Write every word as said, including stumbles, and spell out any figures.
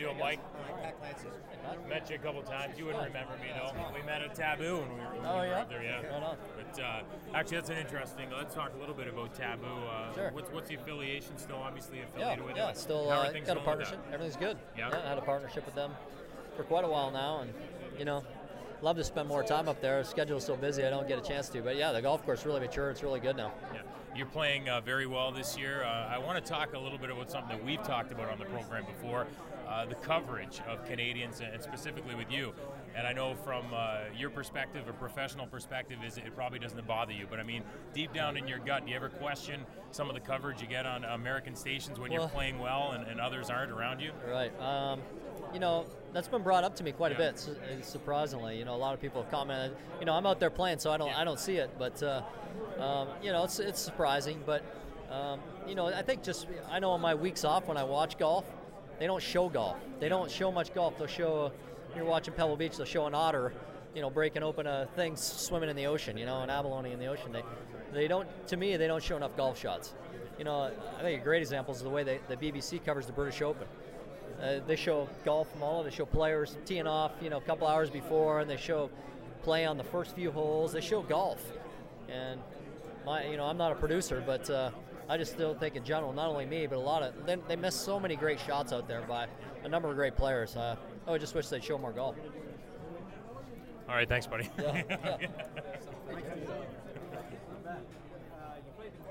doing, Mike? Met you a couple times. You wouldn't remember me, though. We met at Taboo when we were, when oh, we were yeah? up there, yeah. Right on. But uh, actually, that's an interesting. Let's talk a little bit about Taboo. Uh, Sure. What's what's the affiliation? Still obviously Yeah, affiliated with yeah, it. still How are uh, things got a going with partnership. that? Everything's good. Yeah? I had a partnership with them for quite a while now, and you know, love to spend more time up there. The schedule is so busy, I don't get a chance to. But yeah, the golf course really mature. It's really good now. Yeah. You're playing uh, very well this year. Uh, I want to talk a little bit about something that we've talked about on the program before, uh, the coverage of Canadians, and specifically with you. And I know from uh, your perspective, a professional perspective, is it probably doesn't bother you. But I mean, deep down in your gut, do you ever question some of the coverage you get on American stations when well, you're playing well and, and others aren't around you? Right. Um, you know, that's been brought up to me quite Yeah. a bit. su- Surprisingly, you know, a lot of people have commented. You know, I'm out there playing, so I don't, Yeah. I don't see it. But uh, um, you know, it's it's surprising. But um, you know, I think just I know on my weeks off when I watch golf, they don't show golf. They don't show much golf. They'll show. You're watching Pebble Beach. They'll show an otter, you know, breaking open a thing, swimming in the ocean. You know, an abalone in the ocean. They, they don't. To me, they don't show enough golf shots. You know, I think a great example is the way they, the B B C covers the British Open. Uh, they show golf from all over. They show players teeing off, you know, a couple hours before, and they show play on the first few holes. They show golf, and my, you know, I'm not a producer, but uh, I just still think in general, not only me, but a lot of they, they miss so many great shots out there by a number of great players. Uh, I would just wish they'd show more golf. All right, thanks, buddy. Yeah, yeah.